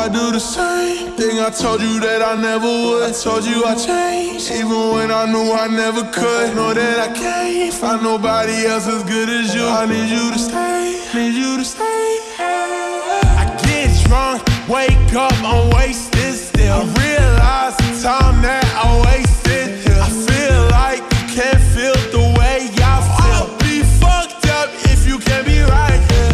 do the same thing I told you that I never would. I told you I changed, even when I knew I never could. Know that I can't find nobody else as good as you. I need you to stay, need you to stay. I get drunk, wake up, I'm wasted still. I realize the time that I wasted here. I feel like you can't feel the way I feel. I'll be fucked up if you can't be right here.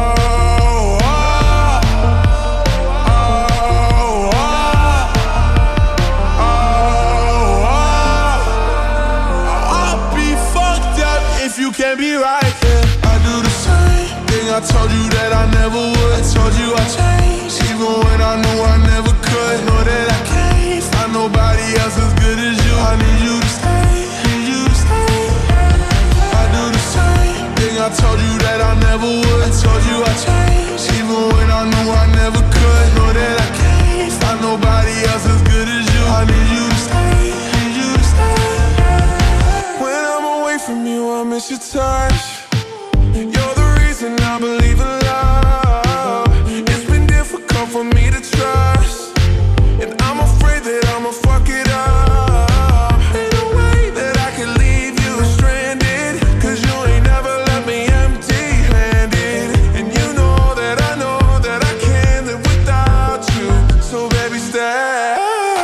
You can't be right, yeah. I do the same thing I told you that I never would. I told you I changed, even when I knew I never could. Know that I can't find nobody else as good as you. I need you to stay, need you to stay. I do the same thing I told you that I never would. I told you I changed, even when I knew I never could. Know that I can't find nobody else as good as you. I need you to stay, need you to stay. When I'm away from you, I miss your touch. You're the reason I believe in love. It's been difficult for me to trust, and I'm afraid that I'ma fuck it up. Ain't no way that I can leave you stranded, cause you ain't never left me empty-handed. And you know that I can't live without you. So baby, stay.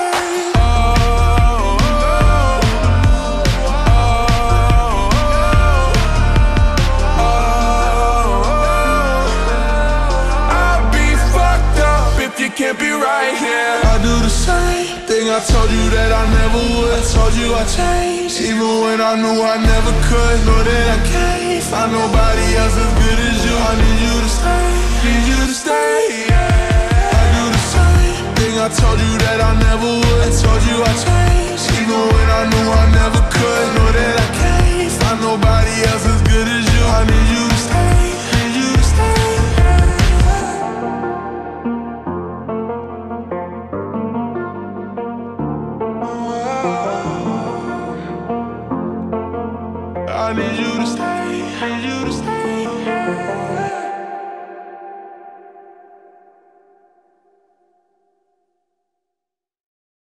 Can't be right here. I do the same thing I told you that I never would. I told you I changed, even when I knew I never could. Know that I can't find nobody else as good as you. I need you to stay, need you to stay, yeah. I do the same thing I told you that I never would. I told you I changed, even when I knew I never could. Know that I can't find nobody else as good as you. I need you to stay, need you to stay. I need you to stay, need you to stay.